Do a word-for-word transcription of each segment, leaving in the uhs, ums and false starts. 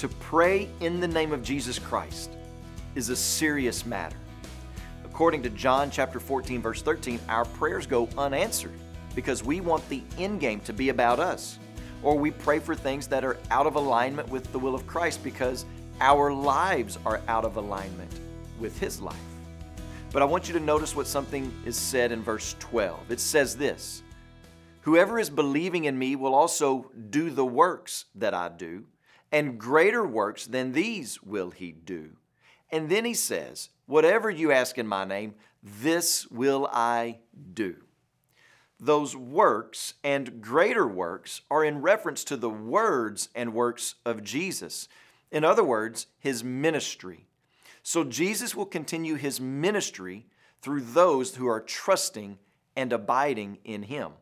To pray in the name of Jesus Christ is a serious matter. According to John chapter fourteen, verse thirteen, our prayers go unanswered because we want the end game to be about us. Or we pray for things that are out of alignment with the will of Christ because our lives are out of alignment with His life. But I want you to notice what something is said in verse twelve. It says this, "Whoever is believing in me will also do the works that I do, and greater works than these will he do." And then he says, "Whatever you ask in my name, this will I do." Those works and greater works are in reference to the words and works of Jesus. In other words, His ministry. So Jesus will continue His ministry through those who are trusting and abiding in Him.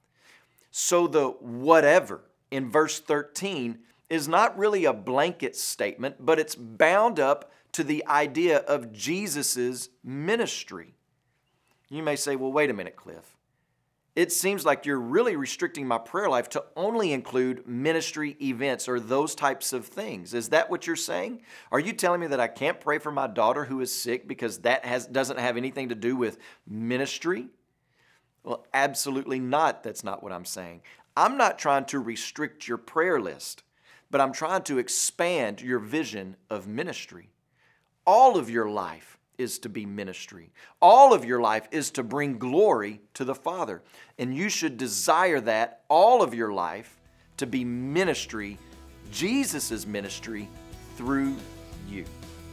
So the whatever in verse thirteen is not really a blanket statement, but it's bound up to the idea of Jesus' ministry. You may say, well, wait a minute, Cliff. It seems like you're really restricting my prayer life to only include ministry events or those types of things. Is that what you're saying? Are you telling me that I can't pray for my daughter who is sick because that has doesn't have anything to do with ministry? Well, absolutely not. That's not what I'm saying. I'm not trying to restrict your prayer list, but I'm trying to expand your vision of ministry. All of your life is to be ministry. All of your life is to bring glory to the Father. And you should desire that all of your life to be ministry, Jesus' ministry through you.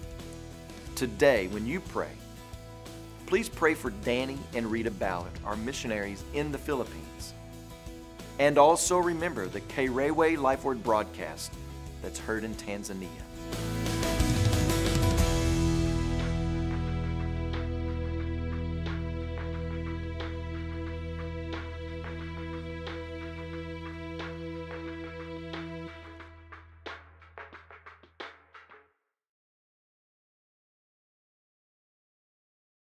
Today, when you pray, please pray for Danny and Rita Ballard, our missionaries in the Philippines. And also remember the Kerewe Life Word broadcast that's heard in Tanzania.